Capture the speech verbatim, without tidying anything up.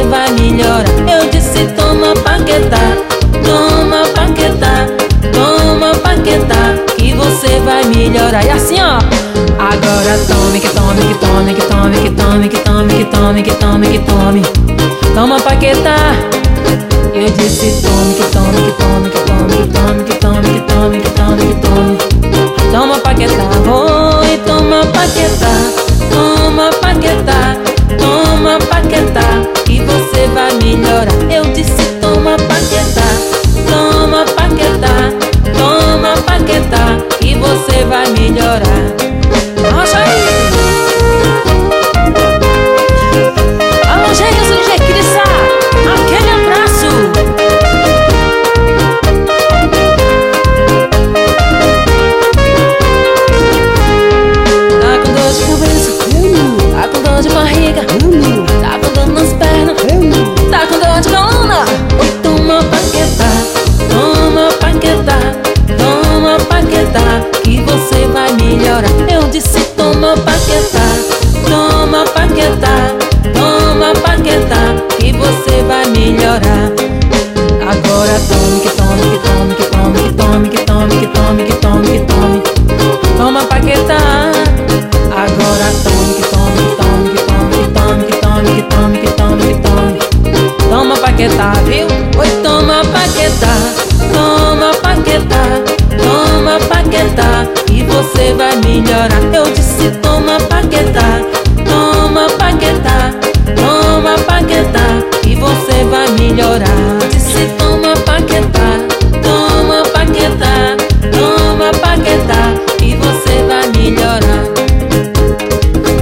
vai melhorar. Eu disse toma Paquetá, toma Paquetá, toma Paquetá, que você vai melhorar. E assim ó, agora tome, que tome, que tome, que tome, que tome, que tome, que tome, que tome, que tome. Toma Paquetá. Eu disse tome, que tome, que tome, que tome, que tome, que tome, que tome, que tome, que tome. Toma Paquetá, oi, toma Paquetá, toma Paquetá, toma Paquetá, que você vai melhorar. Eu disse toma Paquetá, toma Paquetá, toma Paquetá, que você vai melhorar. Rocha aí! Alô, Jailson de Jequiriçá, aquele abraço! Tá com dor de cabeça, tá com dor de barriga, tá com dor nas pernas, tá com dor de coluna. Oi, toma Paquetá, toma Paquetá, toma Paquetá, que você vai melhorar. Eu disse toma Paquetá, toma Paquetá, toma Paquetá, que você vai melhorar. Agora tome, que tome, que tome, que tome, que tome, que tome, que tome, que tome, que tome. Toma Paquetá. Agora tome, que tome, que tome, que tome, que tome, que tome, que tome, que tome, que tome. Toma Paquetá, viu? Oi, toma Paquetá, toma Paquetá, toma Paquetá, e você vai melhorar. Eu disse toma Paquetá,